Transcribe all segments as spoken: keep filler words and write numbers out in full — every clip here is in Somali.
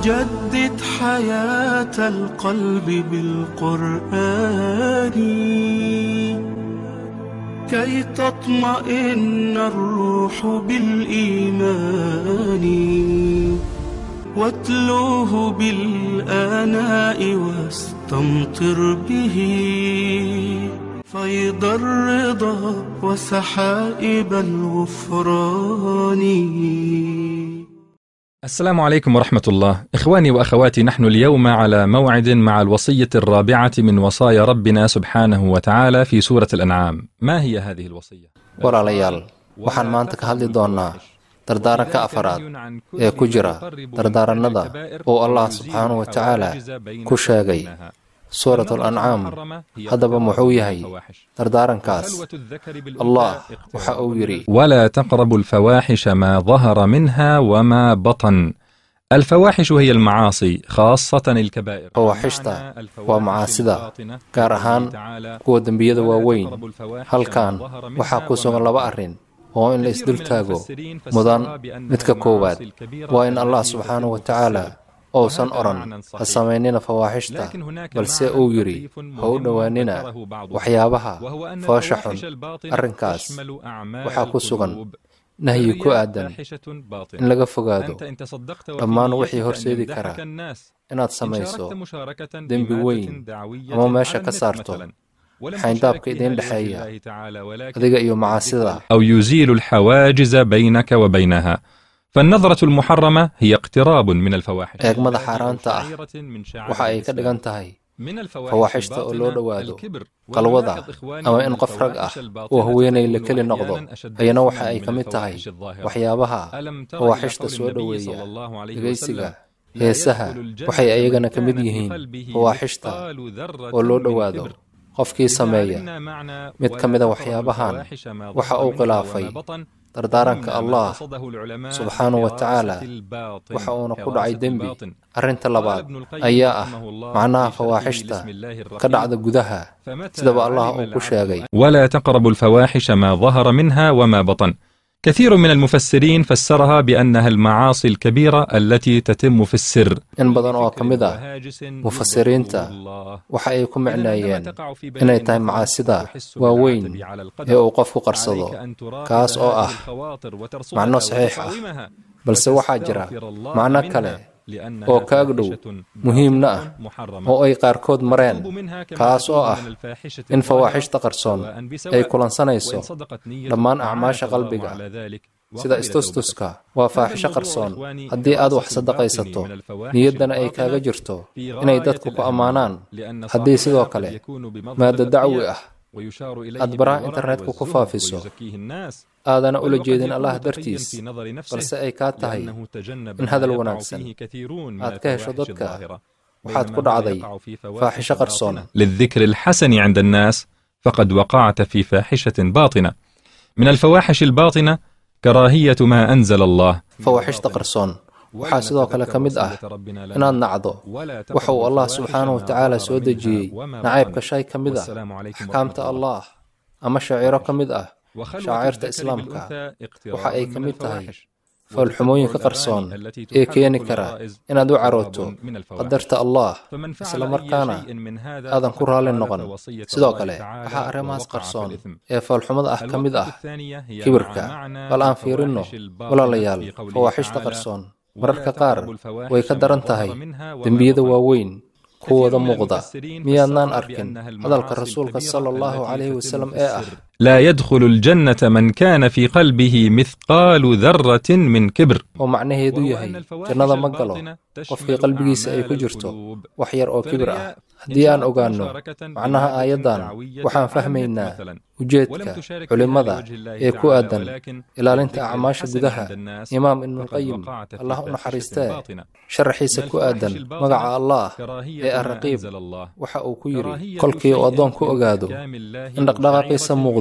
جدد حياة القلب بالقرآن كي تطمئن الروح بالإيمان واتلوه بالآناء واستمطر به فيض الرضا وسحائب الغفران. السلام عليكم ورحمة الله. إخواني وأخواتي، نحن اليوم على موعد مع الوصية الرابعة من وصايا ربنا سبحانه وتعالى في سورة الأنعام. ما هي هذه الوصية؟ walaalayaal waxaan maanta ka hadli doonaa dardaaranka afaraad ee ku jira dardaaranada oo Allah subxaanahu wa tacaala ku sheegay سورة الأنعام. هذا muxuu yahay dardaarankaas؟ الله waxa uu yiri: ولا تقربوا الفواحش ما ظهر منها وما بطن. الفواحش هي المعاصي، خاصة الكبائر. فواحشتا ومعاصيدا gaar ahaan kuwa dambiyada waaweyn. halkan waxaa ku sugan laba arrin oo in la isdul taago mudan. midka koowaad waa in Allah subxaanahu wa tacaala uusan oran ha samaynina fawaaxishta, balse uu yidhi ha u dhowaanina waxyaabaha foosha xun. arrinkaas waxaa ku sugan nahyi ku aadan in laga fogaado dhammaan wixii horseedi kara inaad samayso dembi weyn ama meesha ka saarto xayndaabka idin dhexeeya adiga iyo macaasida. أو يزيل الحواجز بينك وبينها. فالنظرة المحرمة هي اقتراب من الفواحش. eegmada xaaraanta ah waxa ay ka dhigan tahay fawaaxishta oo loo dhowaado. qalwada ama in qof rag ah oo haweenay la keli noqdo ayana waxa ay ka mid tahay waxyaabaha fawaaxishta soo dhoweeya. dhegaysiga heesaha waxay ayagana ka mid yihiin fawaaxishta oo loo dhowaado. qofkii sameeya mid ka mida waxyaabahan waxa uu khilaafay dardaaranka Allah subxaanahu wa tacaala, waxa uuna ku dhacay dembi. arrinta labaad ayaa ah macnaha fawaaxishta ka dhacda gudaha, sidaba Allah uu ku sheegay: ولا تقربوا الفواحش ما ظهر منها وما بطن. كثير من المفسرين فسرها بأنها المعاصي الكبيرة التي تتم في السر. in badan oo ka mid ah mufasiriinta waxa ay ku macnaayeen inay tahay macaasida waaweyn ee uu qofku qarsado, kaas oo ah macno saxiix ah. balse waxaa jira macno kale oo ka agdhow muhiimna ah oo ay qaarkood mareen, kaas oo ah in fawaaxishta qarsoon ay kulansanayso dhammaan acmaasha qalbiga. sida istustuska waa faaxisho qarsoon. haddii aad wax sadaqaysato niyaddana ay kaaga jirto inay dadku ku ammaanaan. haddii sidoo kale maaddo dacwi ah aad baraha internetka ku faafiso aadana ula jeedin Allah dartiis, balse ay kaa tahay in hadal wanaagsan aad ka hesho dadka, waxaad ku dhacday faaxisho qarsoon. للذكر الحسن عند الناس فقد وقعت في فاحشة باطنة. من الفواحش الباطنة كراهية ما أنزل الله. fawaaxishta qarsoon waxaa sidoo kale ka mid ah inaad nacdo waxa uu Allah subxaanahu wa tacaala soo dejiyey. nacaybka shay ka mid ah axkaamta Allah ama shaciiro ka mid ah shaacirta islaamka waxa ay ka mid tahay foolxumooyinka qarsoon ee keeni kara inaad u carooto qadarta Allah isla markaana aadan ku raalli noqon. sidoo kale waxaa arrimahaas qarsoon ee foolxumada ah ka mid ah kibirka. bal aan fiirinno walaalayaal, fawaaxishta qarsoon mararka qaar way ka daran tahay dembiyada waaweyn kuwooda muuqda. miyaadnaan arkin hadalka rasuulka sala allahu calayhi wasallam ee ah: لا يدخل الجنة من كان في قلبه مثقال ذرة من كبر. oo macnaheedu yahay jannada ma galo qofkii qalbigiisa ay ku jirto wax yar oo kibir ah. haddii aan ogaanno macnaha aayaddan waxaan fahmaynaa ujeedka culimmada ee ku aadan ilaalinta acmaasha gudaha. imaam ibnulqayim Allah u naxariistee sharaxiisa ku aadan magaca Allah ee arraqiib waxa uu ku yidhi: kolkii uu addoonku ogaado in dhaqdhaqaaqiisa muuqda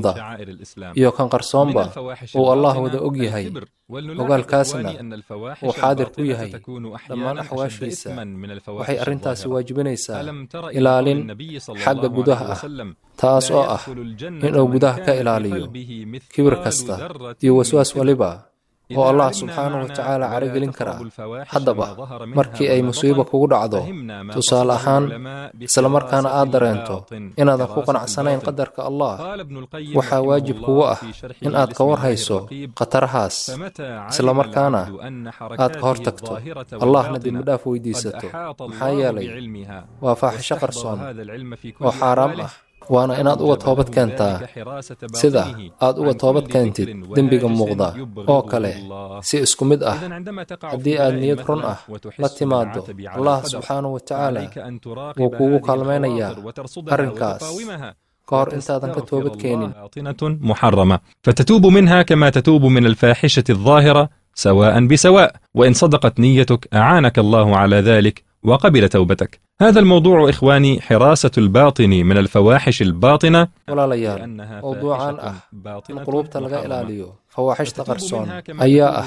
iyo kan qarsoonba uu Allah wada og yahay, ogaalkaasna uu xaadir ku yahay dhammaan axwaashiisa, waxay arrintaasi waajibinaysaa ilaalin xagga gudaha ah, taas oo ah inuu gudaha ka ilaaliyo kibir kasta iyo waswaas waliba oo Allah subxaanahu wa tacaala caragelin karaa. haddaba markii ay musiibo kugu dhacdo, tusaale ahaan isla markaana aad dareento inaadan ku qanacsanayn qadarka Allah, waxaa waajib kugu ah in aad ka war hayso khatarahaas, isla markaana aad ka hor tagto Allahna dembi dhaaf weydiisato. maxaa yeelay waa faaxisho qarsoon oo xaaraam ah, waana inaad uga toobad keentaa sida aad uga toobad keentid dembiga muuqda oo kale si isku mid ah. haddii aad niyad run ah la timaado, Allah subxaanahu wa tacaala wuu kuugu kaalmaynayaa arrinkaas kahor intaadan ka toobad keenin. محرمة فتتوب منها كما تتوب من الفاحشة الظاهرة سواء بسواء، وإن صدقت نيتك أعانك الله على ذلك وقبل توبتك. هذا الموضوع إخواني حراسة الباطن من الفواحش الباطنة. ولا ليال موضوعا أه القلوب تلقى إلاليو فواحش تقرصون أيا أه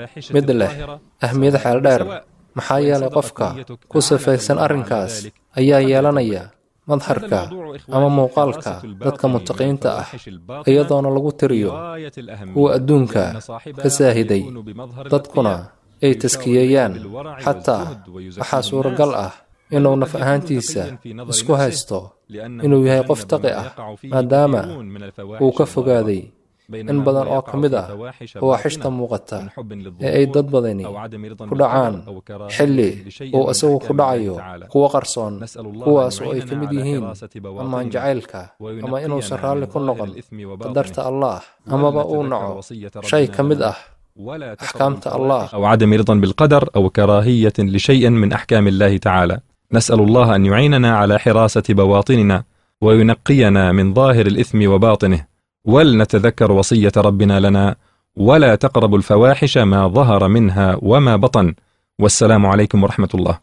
مدله أهمية حال دار محايا لقفك كسفيسن أرنكاس أيا يالانيا madharka ama muuqaalka dadka mutaqiinta ah, iyadoona lagu tiriyo kuwa adduunka ka saahiday, dadkuna ay taskiyeeyaan. xataa waxaa suuragal ah inuu naf ahaantiisa isku haysto inuu yahay qof taqi ah, maadaama uu ka fogaaday in badan oo ka mid ah fawaaxishta muuqata ee ay dad badani ku dhacaan xilli uu isagu ku dhacayo kuwa qarsoon, kuwaas oo ay ka mid yihiin ammaan jacaylka, ama inuusan raalli ku noqon qadarta Allah, amaba uu naco shay ka mid ah أحكامت الله، أو عدم رضا بالقدر أو كراهية لشيء من أحكام الله تعالى. نسأل الله أن يعيننا على حراسة بواطننا وينقينا من ظاهر الإثم وباطنه، ولنتذكر وصية ربنا لنا: ولا تقربوا الفواحش ما ظهر منها وما بطن. والسلام عليكم ورحمة الله.